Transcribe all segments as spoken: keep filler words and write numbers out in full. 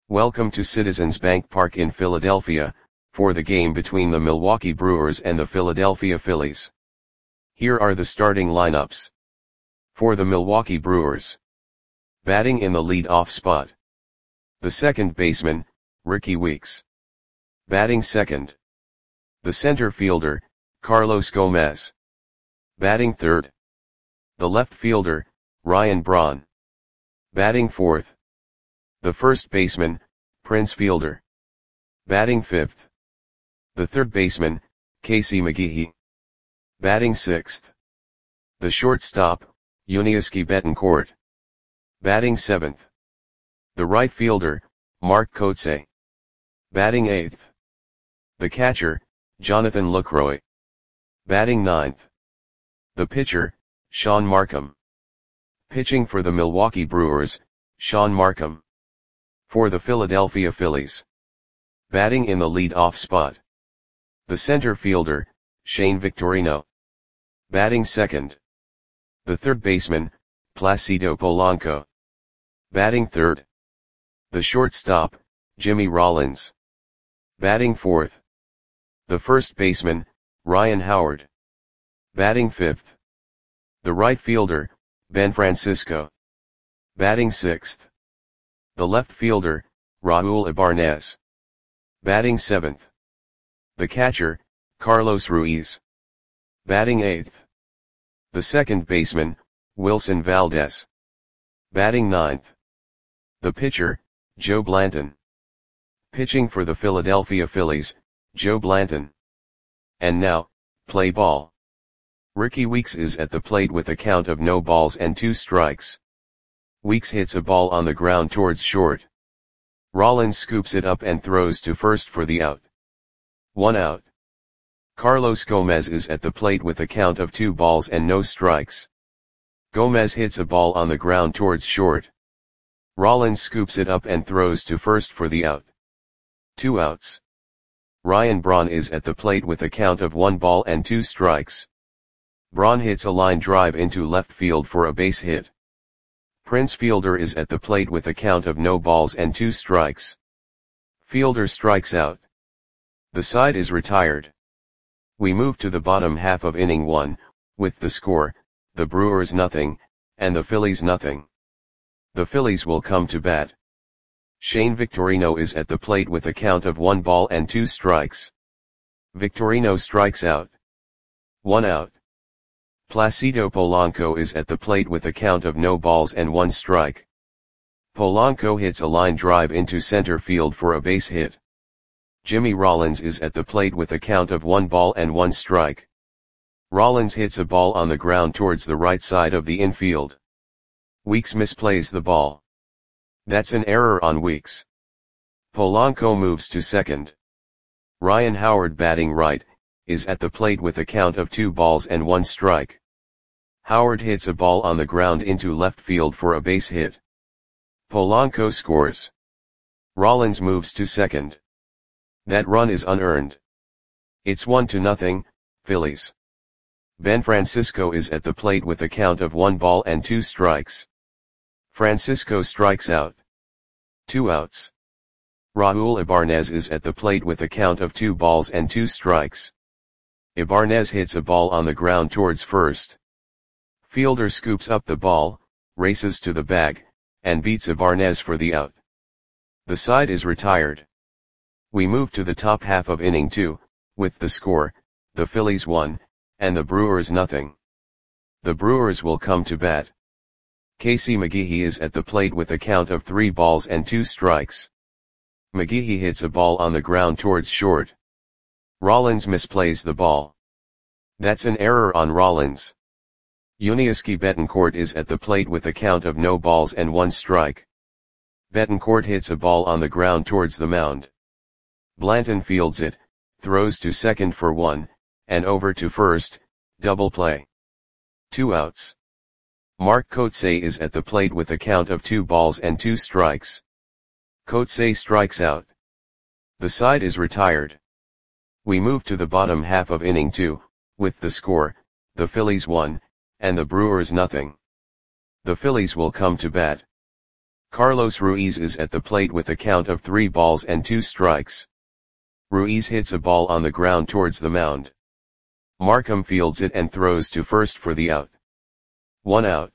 Welcome to Citizens Bank Park in Philadelphia, for the game between the Milwaukee Brewers and the Philadelphia Phillies. Here are the starting lineups. For the Milwaukee Brewers. Batting in the lead-off spot. The second baseman, Rickie Weeks. Batting second. The center fielder, Carlos Gomez. Batting third. The left fielder, Ryan Braun. Batting fourth. The first baseman, Prince Fielder. Batting fifth. The third baseman, Casey McGehee. Batting sixth. The shortstop, Yuniesky Betancourt. Batting seventh. The right fielder, Mark Kotsay. Batting eighth. The catcher, Jonathan Lucroy. Batting ninth. The pitcher, Sean Markham. Pitching for the Milwaukee Brewers, Sean Markham. For the Philadelphia Phillies. Batting in the lead-off spot. The center fielder, Shane Victorino. Batting second. The third baseman, Placido Polanco. Batting third. The shortstop, Jimmy Rollins. Batting fourth. The first baseman, Ryan Howard. Batting fifth. The right fielder, Ben Francisco. Batting sixth. The left fielder, Raul Ibanez. Batting seventh. The catcher, Carlos Ruiz. Batting eighth. The second baseman, Wilson Valdez. Batting ninth. The pitcher, Joe Blanton. Pitching for the Philadelphia Phillies, Joe Blanton. And now, play ball. Rickie Weeks is at the plate with a count of no balls and two strikes. Weeks hits a ball on the ground towards short. Rollins scoops it up and throws to first for the out. One out. Carlos Gomez is at the plate with a count of two balls and no strikes. Gomez hits a ball on the ground towards short. Rollins scoops it up and throws to first for the out. Two outs. Ryan Braun is at the plate with a count of one ball and two strikes. Braun hits a line drive into left field for a base hit. Prince Fielder is at the plate with a count of no balls and two strikes. Fielder strikes out. The side is retired. We move to the bottom half of inning one, with the score, the Brewers nothing, and the Phillies nothing. The Phillies will come to bat. Shane Victorino is at the plate with a count of one ball and two strikes. Victorino strikes out. One out. Placido Polanco is at the plate with a count of no balls and one strike. Polanco hits a line drive into center field for a base hit. Jimmy Rollins is at the plate with a count of one ball and one strike. Rollins hits a ball on the ground towards the right side of the infield. Weeks misplays the ball. That's an error on Weeks. Polanco moves to second. Ryan Howard, batting right, is at the plate with a count of two balls and one strike. Howard hits a ball on the ground into left field for a base hit. Polanco scores. Rollins moves to second. That run is unearned. It's one to nothing, Phillies. Ben Francisco is at the plate with a count of one ball and two strikes. Francisco strikes out. Two outs. Raul Ibanez is at the plate with a count of two balls and two strikes. Ibanez hits a ball on the ground towards first. Fielder scoops up the ball, races to the bag, and beats Ibanez for the out. The side is retired. We move to the top half of inning two, with the score, the Phillies one, and the Brewers nothing. The Brewers will come to bat. Casey McGehee is at the plate with a count of three balls and two strikes. McGehee hits a ball on the ground towards short. Rollins misplays the ball. That's an error on Rollins. Yuniesky Betancourt is at the plate with a count of no balls and one strike. Betancourt hits a ball on the ground towards the mound. Blanton fields it, throws to second for one, and over to first, double play. Two outs. Mark Kotsay is at the plate with a count of two balls and two strikes. Kotsay strikes out. The side is retired. We move to the bottom half of inning two, with the score, the Phillies one, and the Brewers nothing. The Phillies will come to bat. Carlos Ruiz is at the plate with a count of three balls and two strikes. Ruiz hits a ball on the ground towards the mound. Markham fields it and throws to first for the out. One out.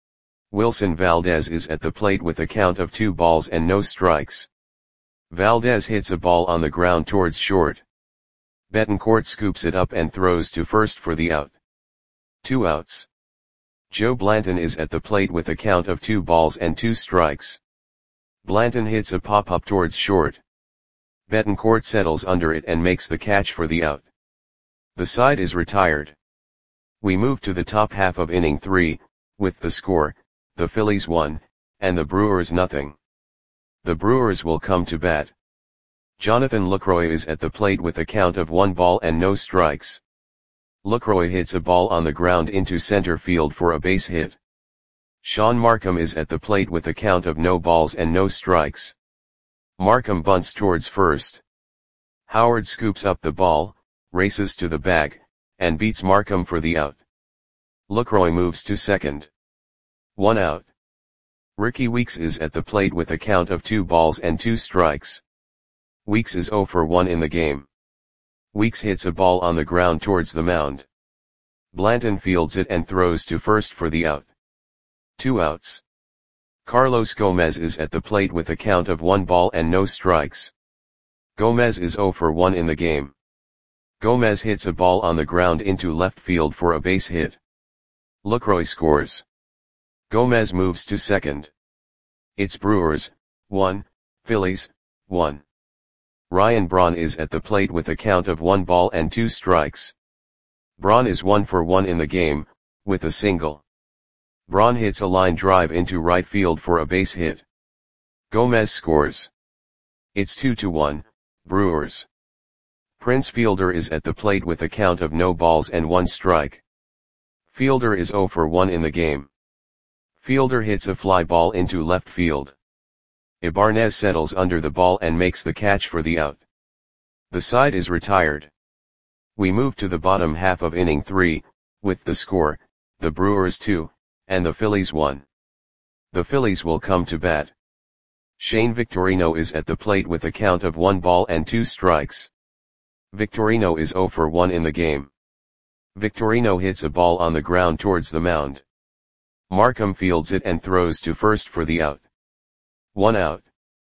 Wilson Valdez is at the plate with a count of two balls and no strikes. Valdez hits a ball on the ground towards short. Betancourt scoops it up and throws to first for the out. Two outs. Joe Blanton is at the plate with a count of two balls and two strikes. Blanton hits a pop-up towards short. Betancourt settles under it and makes the catch for the out. The side is retired. We move to the top half of inning three, with the score, the Phillies one, and the Brewers nothing. The Brewers will come to bat. Jonathan Lucroy is at the plate with a count of one ball and no strikes. Lucroy hits a ball on the ground into center field for a base hit. Sean Markham is at the plate with a count of no balls and no strikes. Markham bunts towards first. Howard scoops up the ball, races to the bag, and beats Markham for the out. Lucroy moves to second. One out. Ricky Weeks is at the plate with a count of two balls and two strikes. Weeks is oh for one in the game. Weeks hits a ball on the ground towards the mound. Blanton fields it and throws to first for the out. Two outs. Carlos Gomez is at the plate with a count of one ball and no strikes. Gomez is oh for one in the game. Gomez hits a ball on the ground into left field for a base hit. Lucroy scores. Gomez moves to second. It's Brewers, one, Phillies, one. Ryan Braun is at the plate with a count of one ball and two strikes. Braun is one for one in the game, with a single. Braun hits a line drive into right field for a base hit. Gomez scores. It's two to one, Brewers. Prince Fielder is at the plate with a count of no balls and one strike. Fielder is oh for one in the game. Fielder hits a fly ball into left field. Ibanez settles under the ball and makes the catch for the out. The side is retired. We move to the bottom half of inning three, with the score, the Brewers two, and the Phillies one. The Phillies will come to bat. Shane Victorino is at the plate with a count of one ball and two strikes. Victorino is oh for one in the game. Victorino hits a ball on the ground towards the mound. Markham fields it and throws to first for the out. One out.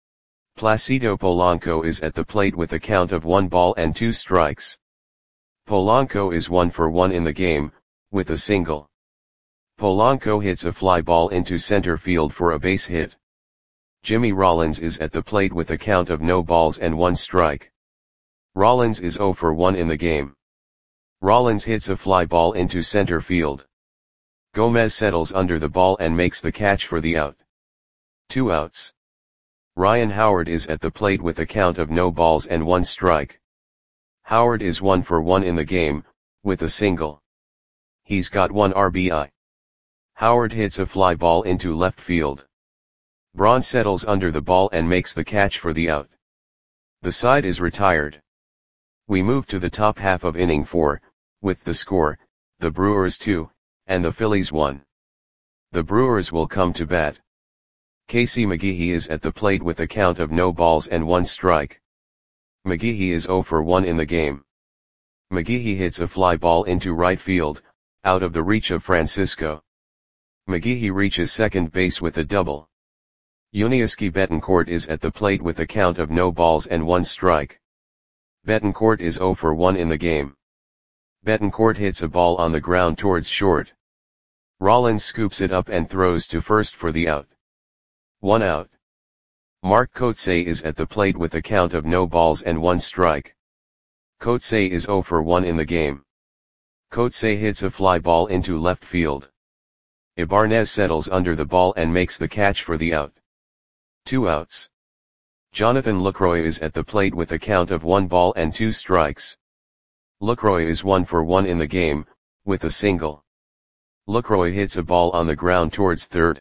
Placido Polanco is at the plate with a count of one ball and two strikes. Polanco is one for one in the game, with a single. Polanco hits a fly ball into center field for a base hit. Jimmy Rollins is at the plate with a count of no balls and one strike. Rollins is oh for one in the game. Rollins hits a fly ball into center field. Gomez settles under the ball and makes the catch for the out. Two outs. Ryan Howard is at the plate with a count of no balls and one strike. Howard is one for one in the game, with a single. He's got one R B I. Howard hits a fly ball into left field. Braun settles under the ball and makes the catch for the out. The side is retired. We move to the top half of inning four, with the score, the Brewers two, and the Phillies one. The Brewers will come to bat. Casey McGehee is at the plate with a count of no balls and one strike. McGehee is oh for one in the game. McGehee hits a fly ball into right field, out of the reach of Francisco. McGehee reaches second base with a double. Yuniesky Betancourt is at the plate with a count of no balls and one strike. Betancourt is oh for one in the game. Betancourt hits a ball on the ground towards short. Rollins scoops it up and throws to first for the out. One out. Mark Kotsay is at the plate with a count of no balls and one strike. Kotsay is oh for one in the game. Kotsay hits a fly ball into left field. Ibanez settles under the ball and makes the catch for the out. Two outs. Jonathan Lucroy is at the plate with a count of one ball and two strikes. Lucroy is one for one in the game, with a single. Lucroy hits a ball on the ground towards third.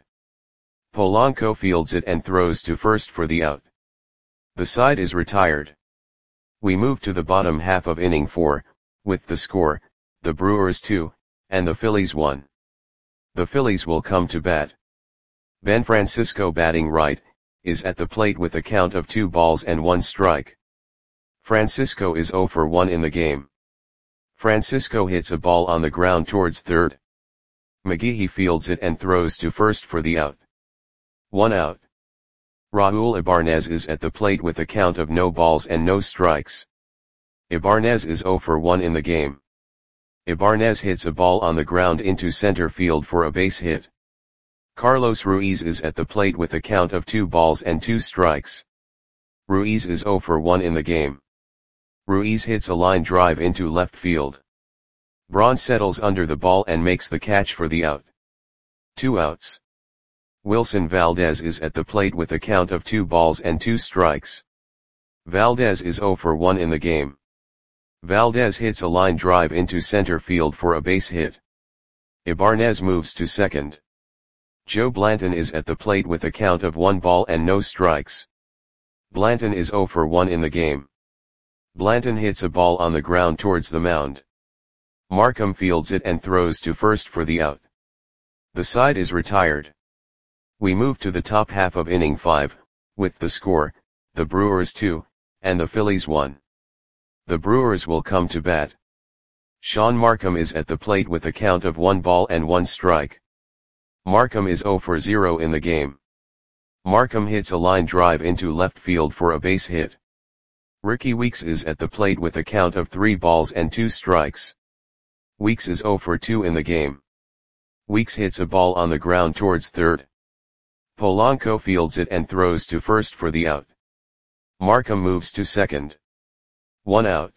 Polanco fields it and throws to first for the out. The side is retired. We move to the bottom half of inning four, with the score, the Brewers two, and the Phillies one. The Phillies will come to bat. Ben Francisco batting right, is at the plate with a count of two balls and one strike. Francisco is zero for one in the game. Francisco hits a ball on the ground towards third. McGeehee fields it and throws to first for the out. One out. Raul Ibarnez is at the plate with a count of no balls and no strikes. Ibarnez is zero for one in the game. Ibarnez hits a ball on the ground into center field for a base hit. Carlos Ruiz is at the plate with a count of two balls and two strikes. Ruiz is zero for one in the game. Ruiz hits a line drive into left field. Braun settles under the ball and makes the catch for the out. Two outs. Wilson Valdez is at the plate with a count of two balls and two strikes. Valdez is zero for one in the game. Valdez hits a line drive into center field for a base hit. Ibarnez moves to second. Joe Blanton is at the plate with a count of one ball and no strikes. Blanton is zero for one in the game. Blanton hits a ball on the ground towards the mound. Markham fields it and throws to first for the out. The side is retired. We move to the top half of inning five, with the score, the Brewers two, and the Phillies one. The Brewers will come to bat. Sean Markham is at the plate with a count of one ball and one strike. Markham is zero for zero in the game. Markham hits a line drive into left field for a base hit. Ricky Weeks is at the plate with a count of three balls and two strikes. Weeks is zero for two in the game. Weeks hits a ball on the ground towards third. Polanco fields it and throws to first for the out. Markham moves to second. One out.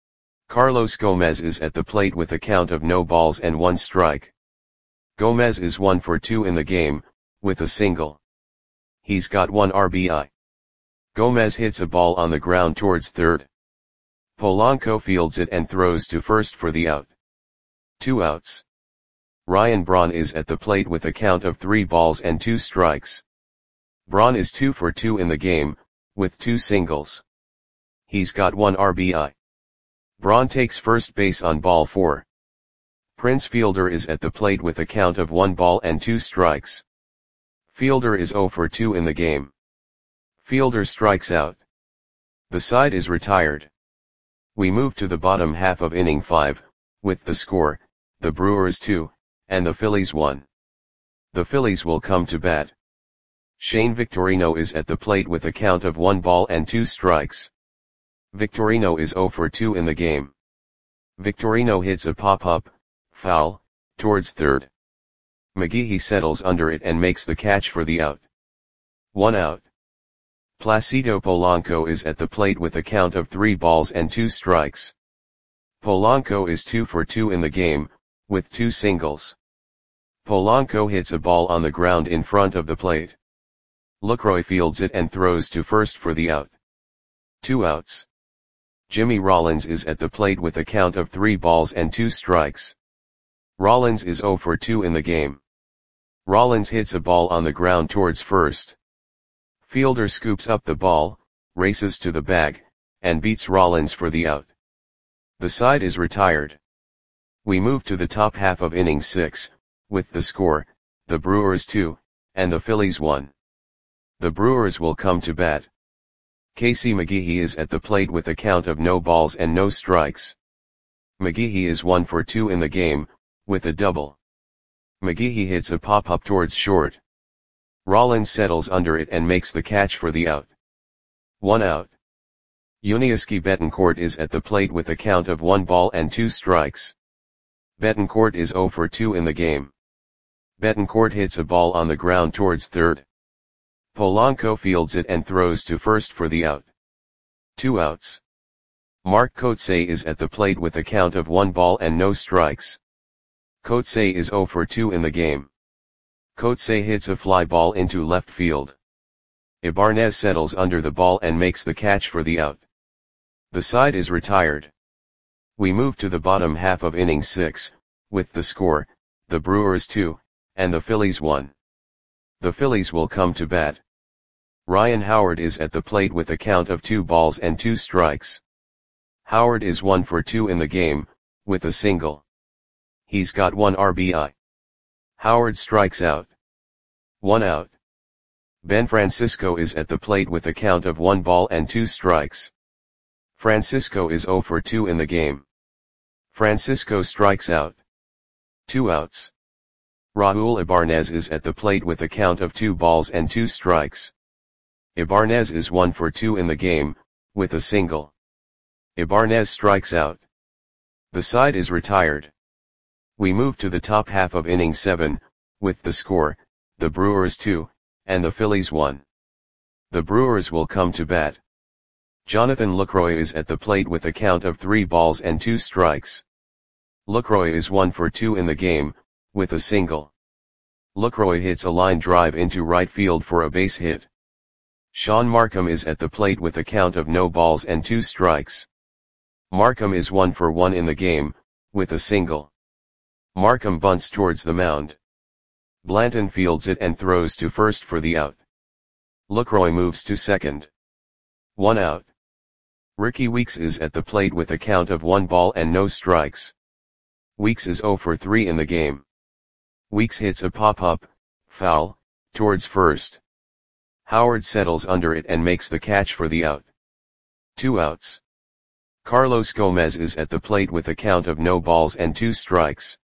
Carlos Gomez is at the plate with a count of no balls and one strike. Gomez is one for two in the game, with a single. He's got one R B I. Gomez hits a ball on the ground towards third. Polanco fields it and throws to first for the out. Two outs. Ryan Braun is at the plate with a count of three balls and two strikes. Braun is two for two in the game, with two singles. He's got one R B I. Braun takes first base on ball four. Prince Fielder is at the plate with a count of one ball and two strikes. Fielder is zero for two in the game. Fielder strikes out. The side is retired. We move to the bottom half of inning five, with the score, the Brewers two, and the Phillies one. The Phillies will come to bat. Shane Victorino is at the plate with a count of one ball and two strikes. Victorino is zero for two in the game. Victorino hits a pop-up, foul, towards third. McGeehee settles under it and makes the catch for the out. One out. Placido Polanco is at the plate with a count of three balls and two strikes. Polanco is two for two in the game, with two singles. Polanco hits a ball on the ground in front of the plate. Lucroy fields it and throws to first for the out. Two outs. Jimmy Rollins is at the plate with a count of three balls and two strikes. Rollins is zero for two in the game. Rollins hits a ball on the ground towards first. Fielder scoops up the ball, races to the bag, and beats Rollins for the out. The side is retired. We move to the top half of inning six, with the score, the Brewers two, and the Phillies one. The Brewers will come to bat. Casey McGeehee is at the plate with a count of no balls and no strikes. McGeehee is one for two in the game, with a double. McGeehee hits a pop-up towards short. Rollins settles under it and makes the catch for the out. One out. Yuniesky Betancourt is at the plate with a count of one ball and two strikes. Betancourt is zero for two in the game. Betancourt hits a ball on the ground towards third. Polanco fields it and throws to first for the out. Two outs. Mark Kotsay is at the plate with a count of one ball and no strikes. Kotsay is zero for two in the game. Kotsay hits a fly ball into left field. Ibarnez settles under the ball and makes the catch for the out. The side is retired. We move to the bottom half of inning six, with the score, the Brewers two, and the Phillies one. The Phillies will come to bat. Ryan Howard is at the plate with a count of two balls and two strikes. Howard is one for two in the game, with a single. He's got one R B I. Howard strikes out. One out. Ben Francisco is at the plate with a count of one ball and two strikes. Francisco is zero for two in the game. Francisco strikes out. Two outs. Raul Ibanez is at the plate with a count of two balls and two strikes. Ibanez is one for two in the game, with a single. Ibanez strikes out. The side is retired. We move to the top half of inning seven, with the score, the Brewers two, and the Phillies one. The Brewers will come to bat. Jonathan Lucroy is at the plate with a count of three balls and two strikes. Lucroy is one for two in the game, with a single. Lucroy hits a line drive into right field for a base hit. Sean Markham is at the plate with a count of no balls and two strikes. Markham is one for one in the game, with a single. Markham bunts towards the mound. Blanton fields it and throws to first for the out. Lucroy moves to second. One out. Ricky Weeks is at the plate with a count of one ball and no strikes. Weeks is zero for three in the game. Weeks hits a pop-up, foul, towards first. Howard settles under it and makes the catch for the out. Two outs. Carlos Gomez is at the plate with a count of no balls and two strikes.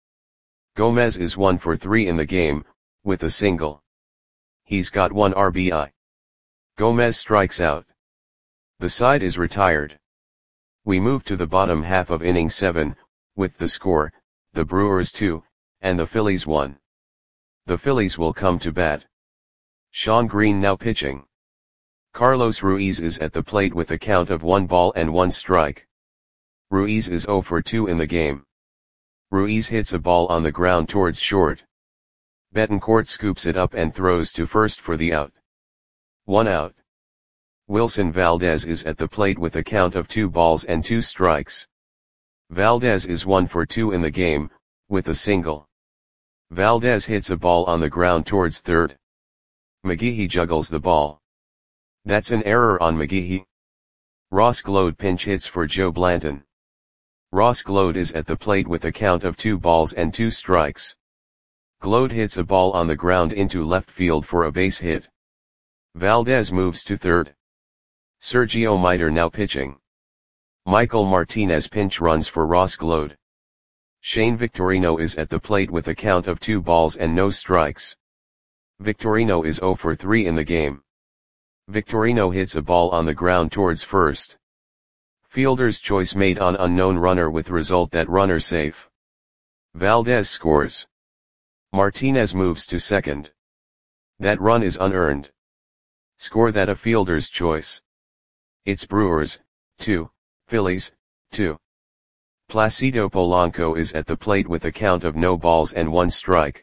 Gomez is one for three in the game, with a single. He's got one R B I. Gomez strikes out. The side is retired. We move to the bottom half of inning seven, with the score, the Brewers two, and the Phillies one. The Phillies will come to bat. Shawn Green now pitching. Carlos Ruiz is at the plate with a count of one ball and one strike. Ruiz is zero for two in the game. Ruiz hits a ball on the ground towards short. Betancourt scoops it up and throws to first for the out. One out. Wilson Valdez is at the plate with a count of two balls and two strikes. Valdez is one for two in the game, with a single. Valdez hits a ball on the ground towards third. McGehee juggles the ball. That's an error on McGehee. Ross Gload pinch hits for Joe Blanton. Ross Gload is at the plate with a count of two balls and two strikes. Gload hits a ball on the ground into left field for a base hit. Valdez moves to third. Sergio Mitre now pitching. Michael Martinez pinch runs for Ross Gload. Shane Victorino is at the plate with a count of two balls and no strikes. Victorino is zero for three in the game. Victorino hits a ball on the ground towards first. Fielder's choice made on unknown runner with result that runner safe. Valdez scores. Martinez moves to second. That run is unearned. Score that a fielder's choice. It's Brewers, two, Phillies, two. Placido Polanco is at the plate with a count of no balls and one strike.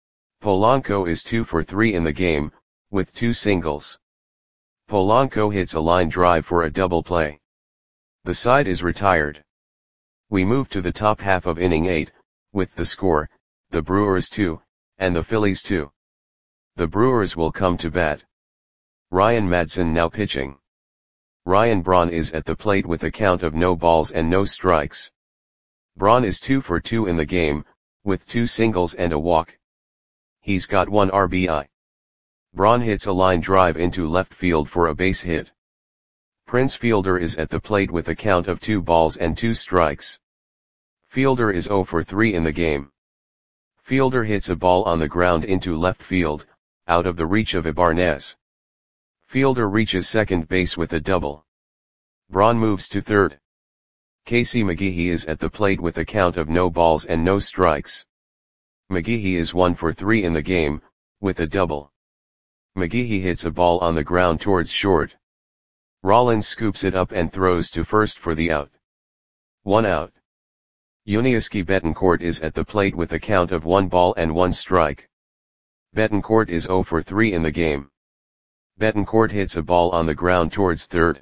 Polanco is two for three in the game, with two singles. Polanco hits a line drive for a double play. The side is retired. We move to the top half of inning eight, with the score, the Brewers two, and the Phillies two. The Brewers will come to bat. Ryan Madson now pitching. Ryan Braun is at the plate with a count of no balls and no strikes. Braun is two for two in the game, with two singles and a walk. He's got one R B I. Braun hits a line drive into left field for a base hit. Prince Fielder is at the plate with a count of two balls and two strikes. Fielder is zero for three in the game. Fielder hits a ball on the ground into left field, out of the reach of Ibanez. Fielder reaches second base with a double. Braun moves to third. Casey McGehee is at the plate with a count of no balls and no strikes. McGehee is one for three in the game, with a double. McGehee hits a ball on the ground towards short. Rollins scoops it up and throws to first for the out. One out. Yuniesky Betancourt is at the plate with a count of one ball and one strike. Betancourt is zero for three in the game. Betancourt hits a ball on the ground towards third.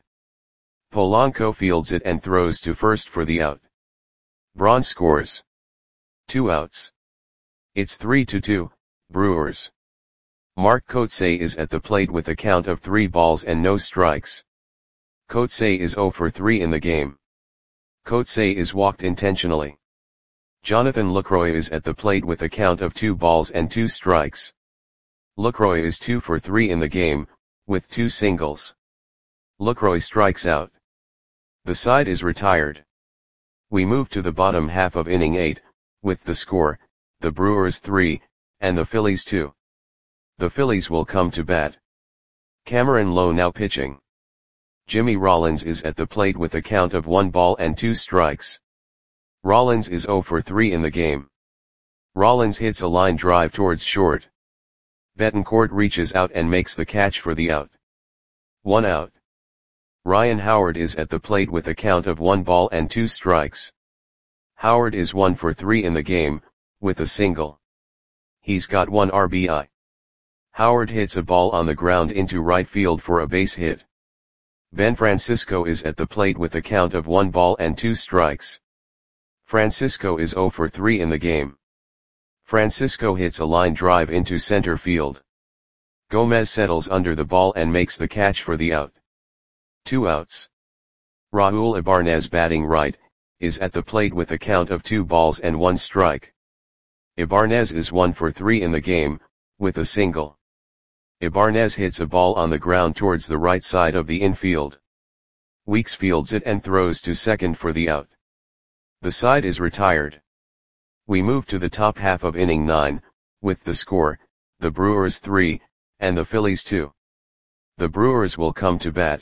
Polanco fields it and throws to first for the out. Braun scores. Two outs. It's three to two, Brewers. Mark Kotsay is at the plate with a count of three balls and no strikes. Kotsay is zero for three in the game. Kotsay is walked intentionally. Jonathan Lucroy is at the plate with a count of two balls and two strikes. Lucroy is two for three in the game, with two singles. Lucroy strikes out. The side is retired. We move to the bottom half of inning eight, with the score, the Brewers three, and the Phillies two. The Phillies will come to bat. Cameron Lowe now pitching. Jimmy Rollins is at the plate with a count of one ball and two strikes. Rollins is zero for three in the game. Rollins hits a line drive towards short. Betancourt reaches out and makes the catch for the out. One out. Ryan Howard is at the plate with a count of one ball and two strikes. Howard is one for three in the game, with a single. He's got one R B I. Howard hits a ball on the ground into right field for a base hit. Ben Francisco is at the plate with a count of one ball and two strikes. Francisco is zero for three in the game. Francisco hits a line drive into center field. Gomez settles under the ball and makes the catch for the out. Two outs. Raul Ibanez, batting right, is at the plate with a count of two balls and one strike. Ibanez is one for three in the game, with a single. Ibanez hits a ball on the ground towards the right side of the infield. Weeks fields it and throws to second for the out. The side is retired. We move to the top half of inning nine, with the score, the Brewers three, and the Phillies two. The Brewers will come to bat.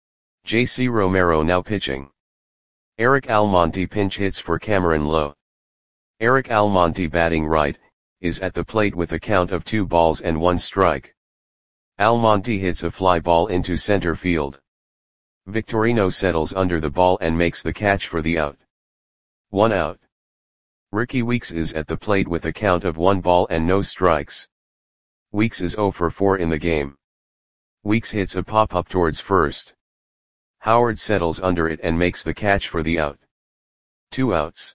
J C Romero now pitching. Eric Almonte pinch hits for Cameron Lowe. Eric Almonte, batting right, is at the plate with a count of two balls and one strike. Almonte hits a fly ball into center field. Victorino settles under the ball and makes the catch for the out. One out. Ricky Weeks is at the plate with a count of one ball and no strikes. Weeks is zero for four in the game. Weeks hits a pop-up towards first. Howard settles under it and makes the catch for the out. Two outs.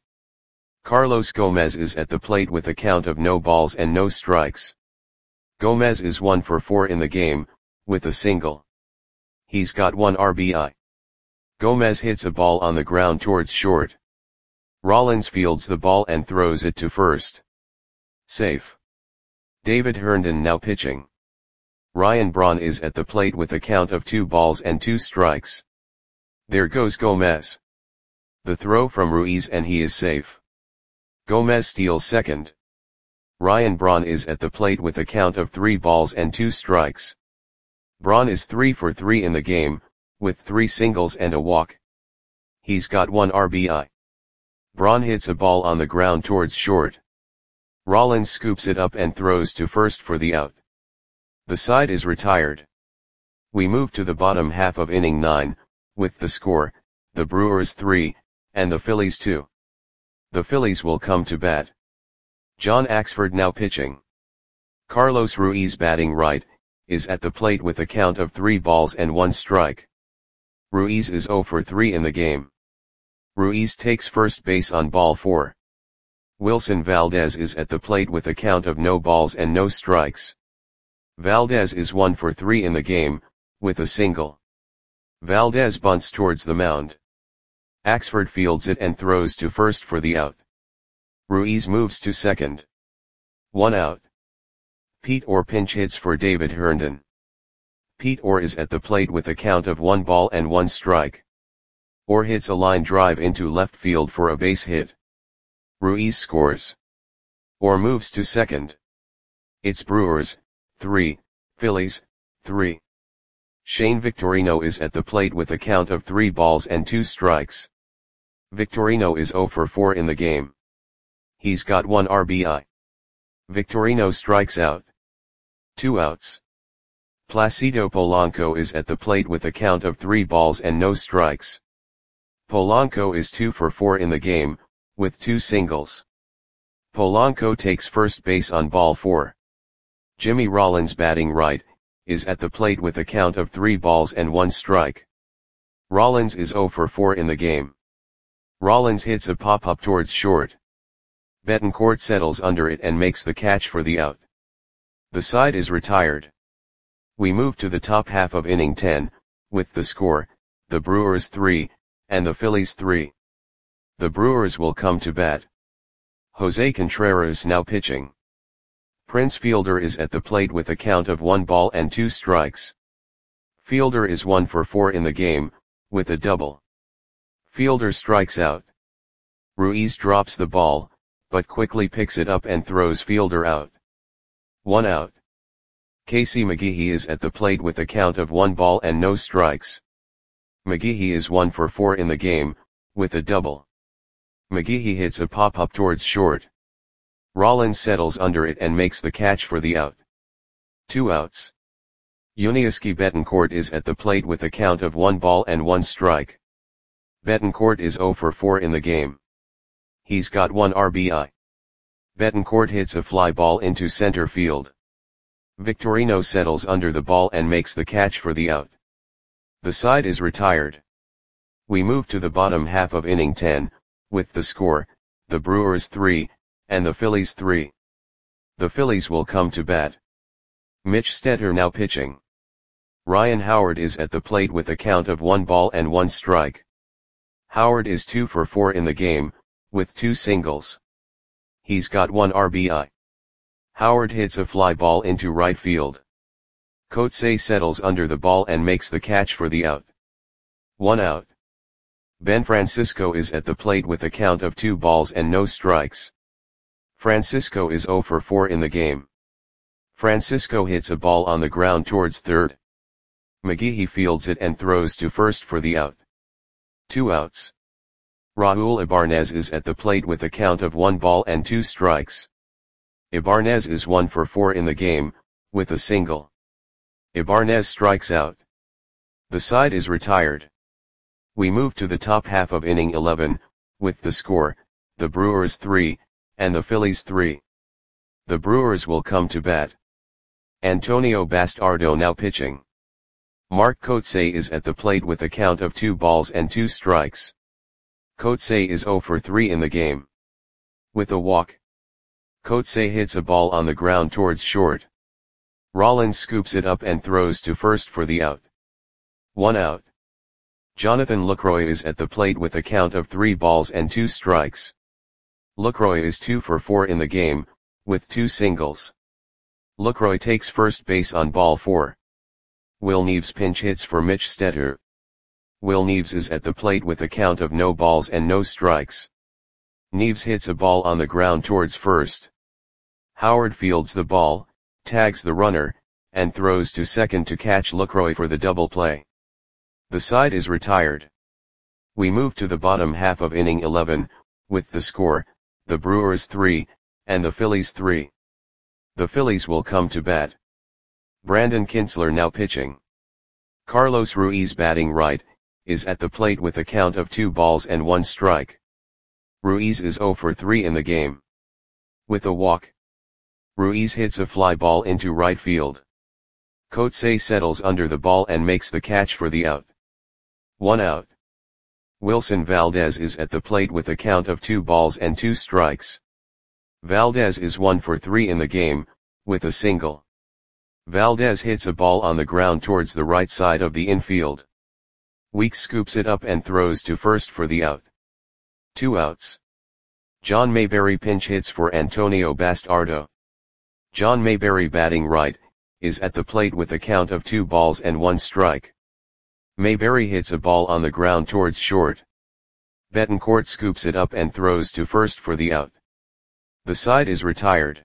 Carlos Gomez is at the plate with a count of no balls and no strikes. Gomez is one for four in the game, with a single. He's got one R B I. Gomez hits a ball on the ground towards short. Rollins fields the ball and throws it to first. Safe. David Herndon now pitching. Ryan Braun is at the plate with a count of two balls and two strikes. There goes Gomez. The throw from Ruiz and he is safe. Gomez steals second. Ryan Braun is at the plate with a count of three balls and two strikes. Braun is three for three in the game, with three singles and a walk. He's got one R B I. Braun hits a ball on the ground towards short. Rollins scoops it up and throws to first for the out. The side is retired. We move to the bottom half of inning nine, with the score, the Brewers three, and the Phillies two. The Phillies will come to bat. John Axford now pitching. Carlos Ruiz, batting right, is at the plate with a count of three balls and one strike. Ruiz is zero for three in the game. Ruiz takes first base on ball four. Wilson Valdez is at the plate with a count of no balls and no strikes. Valdez is one for three in the game, with a single. Valdez bunts towards the mound. Axford fields it and throws to first for the out. Ruiz moves to second. One out. Pete Orr pinch hits for David Herndon. Pete Orr is at the plate with a count of one ball and one strike. Orr hits a line drive into left field for a base hit. Ruiz scores. Orr moves to second. It's Brewers, three, Phillies, three. Shane Victorino is at the plate with a count of three balls and two strikes. Victorino is zero for four in the game. He's got one R B I. Victorino strikes out. Two outs. Placido Polanco is at the plate with a count of three balls and no strikes. Polanco is two for four in the game, with two singles. Polanco takes first base on ball four. Jimmy Rollins, batting right, is at the plate with a count of three balls and one strike. Rollins is zero for four in the game. Rollins hits a pop-up towards short. Betancourt settles under it and makes the catch for the out. The side is retired. We move to the top half of inning ten, with the score, the Brewers three, and the Phillies three. The Brewers will come to bat. Jose Contreras now pitching. Prince Fielder is at the plate with a count of one ball and two strikes. Fielder is one for four in the game, with a double. Fielder strikes out. Ruiz drops the ball, but quickly picks it up and throws Fielder out. One out. Casey McGehee is at the plate with a count of one ball and no strikes. McGehee is one for four in the game, with a double. McGehee hits a pop-up towards short. Rollins settles under it and makes the catch for the out. Two outs. Yuniesky Betancourt is at the plate with a count of one ball and one strike. Betancourt is zero for four in the game. He's got one R B I. Betancourt hits a fly ball into center field. Victorino settles under the ball and makes the catch for the out. The side is retired. We move to the bottom half of inning ten, with the score, the Brewers three, and the Phillies three. The Phillies will come to bat. Mitch Stetter now pitching. Ryan Howard is at the plate with a count of one ball and one strike. Howard is two for four in the game, with two singles. He's got one R B I. Howard hits a fly ball into right field. Coetzee settles under the ball and makes the catch for the out. One out. Ben Francisco is at the plate with a count of two balls and no strikes. Francisco is zero for four in the game. Francisco hits a ball on the ground towards third. McGehee fields it and throws to first for the out. Two outs. Raul Ibanez is at the plate with a count of one ball and two strikes. Ibanez is one for four in the game, with a single. Ibanez strikes out. The side is retired. We move to the top half of inning eleven, with the score, the Brewers three, and the Phillies three. The Brewers will come to bat. Antonio Bastardo now pitching. Mark Coetzee is at the plate with a count of two balls and two strikes. Coetzee is zero for three in the game. With a walk. Coetzee hits a ball on the ground towards short. Rollins scoops it up and throws to first for the out. One out. Jonathan Lucroy is at the plate with a count of three balls and two strikes. Lucroy is two for four in the game, with two singles. Lucroy takes first base on ball four. Will Neves pinch hits for Mitch Stetter. Will Neves is at the plate with a count of no balls and no strikes. Neves hits a ball on the ground towards first. Howard fields the ball, tags the runner, and throws to second to catch Lucroy for the double play. The side is retired. We move to the bottom half of inning eleven, with the score, the Brewers three, and the Phillies three. The Phillies will come to bat. Brandon Kintzler now pitching. Carlos Ruiz batting right, is at the plate with a count of two balls and one strike. Ruiz is zero for three in the game. With a walk. Ruiz hits a fly ball into right field. Coetzee settles under the ball and makes the catch for the out. One out. Wilson Valdez is at the plate with a count of two balls and two strikes. Valdez is one for three in the game, with a single. Valdez hits a ball on the ground towards the right side of the infield. Weeks scoops it up and throws to first for the out. Two outs. John Mayberry pinch hits for Antonio Bastardo. John Mayberry batting right, is at the plate with a count of two balls and one strike. Mayberry hits a ball on the ground towards short. Betancourt scoops it up and throws to first for the out. The side is retired.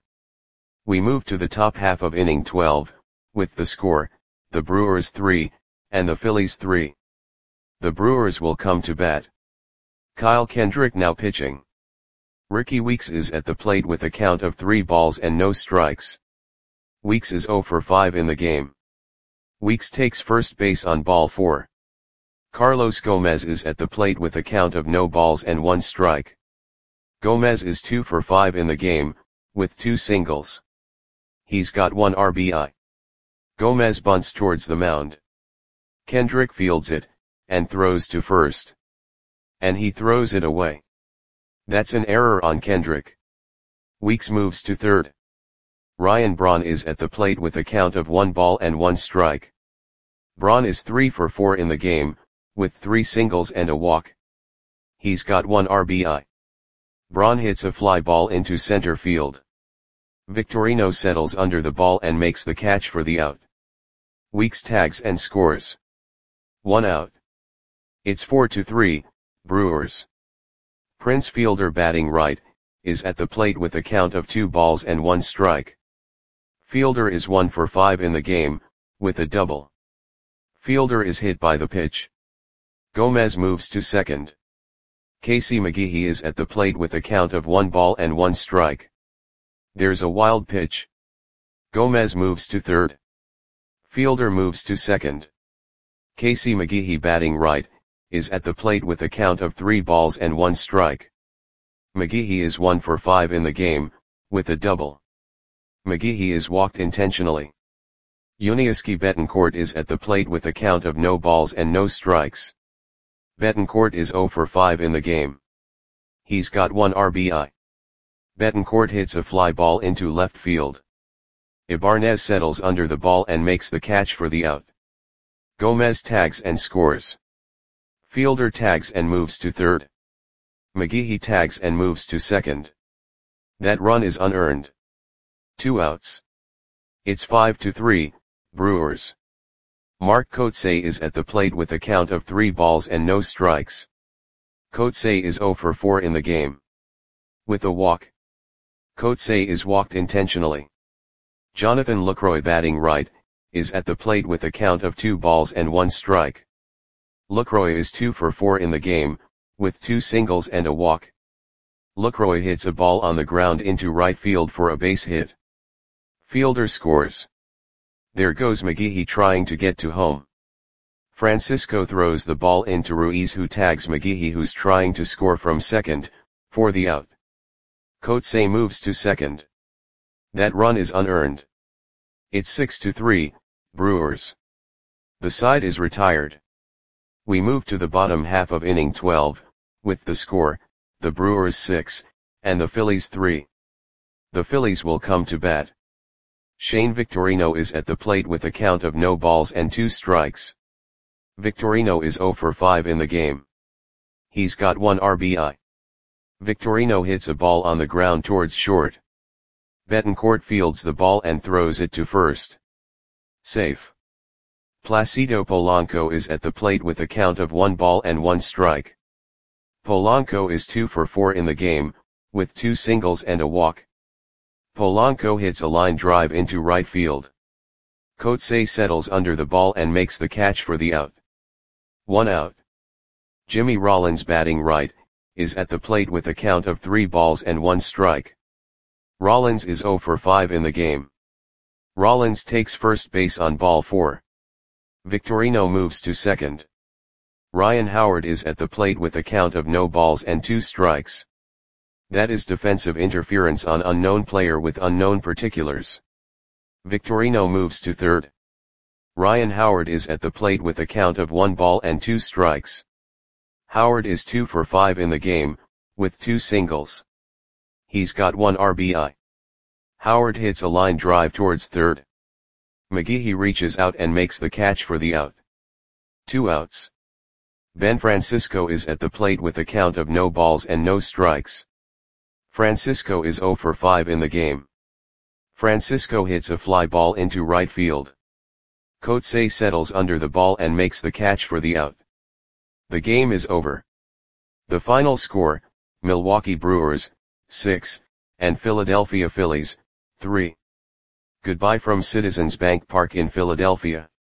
We move to the top half of inning twelve, with the score, the Brewers three, and the Phillies three. The Brewers will come to bat. Kyle Kendrick now pitching. Ricky Weeks is at the plate with a count of three balls and no strikes. Weeks is zero for five in the game. Weeks takes first base on ball four. Carlos Gomez is at the plate with a count of no balls and one strike. Gomez is two for five in the game, with two singles. He's got one R B I. Gomez bunts towards the mound. Kendrick fields it, and throws to first. And he throws it away. That's an error on Kendrick. Weeks moves to third. Ryan Braun is at the plate with a count of one ball and one strike. Braun is three for four in the game, with three singles and a walk. He's got one R B I. Braun hits a fly ball into center field. Victorino settles under the ball and makes the catch for the out. Weeks tags and scores. One out. It's four to three, Brewers. Prince Fielder batting right, is at the plate with a count of two balls and one strike. Fielder is one for five in the game, with a double. Fielder is hit by the pitch. Gomez moves to second. Casey McGehee is at the plate with a count of one ball and one strike. There's a wild pitch. Gomez moves to third. Fielder moves to second. Casey McGehee batting right, is at the plate with a count of three balls and one strike. McGehee is one for five in the game, with a double. McGehee is walked intentionally. Yuniesky Betancourt is at the plate with a count of no balls and no strikes. Betancourt is zero for five in the game. He's got one R B I. Betancourt hits a fly ball into left field. Ibanez settles under the ball and makes the catch for the out. Gomez tags and scores. Fielder tags and moves to third. McGehee tags and moves to second. That run is unearned. Two outs. It's five to three, Brewers. Mark Kotsay is at the plate with a count of three balls and no strikes. Kotsay is zero for four in the game. With a walk. Kotsay is walked intentionally. Jonathan Lucroy batting right, is at the plate with a count of two balls and one strike. Lucroy is two for four in the game, with two singles and a walk. Lucroy hits a ball on the ground into right field for a base hit. Fielder scores. There goes McGehee trying to get to home. Francisco throws the ball into Ruiz, who tags McGehee, who's trying to score from second, for the out. Kotsay moves to second. That run is unearned. It's six to three, Brewers. The side is retired. We move to the bottom half of inning twelve, with the score, the Brewers six, and the Phillies three. The Phillies will come to bat. Shane Victorino is at the plate with a count of no balls and two strikes. Victorino is zero for five in the game. He's got one R B I. Victorino hits a ball on the ground towards short. Betancourt fields the ball and throws it to first. Safe. Placido Polanco is at the plate with a count of one ball and one strike. Polanco is two for four in the game, with two singles and a walk. Polanco hits a line drive into right field. Kotsay settles under the ball and makes the catch for the out. One out. Jimmy Rollins batting right, is at the plate with a count of three balls and one strike. Rollins is zero for five in the game. Rollins takes first base on ball four. Victorino moves to second. Ryan Howard is at the plate with a count of no balls and two strikes. That is defensive interference on unknown player with unknown particulars. Victorino moves to third. Ryan Howard is at the plate with a count of one ball and two strikes. Howard is two for five in the game, with two singles. He's got one R B I. Howard hits a line drive towards third. McGehee reaches out and makes the catch for the out. Two outs. Ben Francisco is at the plate with a count of no balls and no strikes. Francisco is zero for five in the game. Francisco hits a fly ball into right field. Kotsay settles under the ball and makes the catch for the out. The game is over. The final score, Milwaukee Brewers, six, and Philadelphia Phillies, three. Goodbye from Citizens Bank Park in Philadelphia.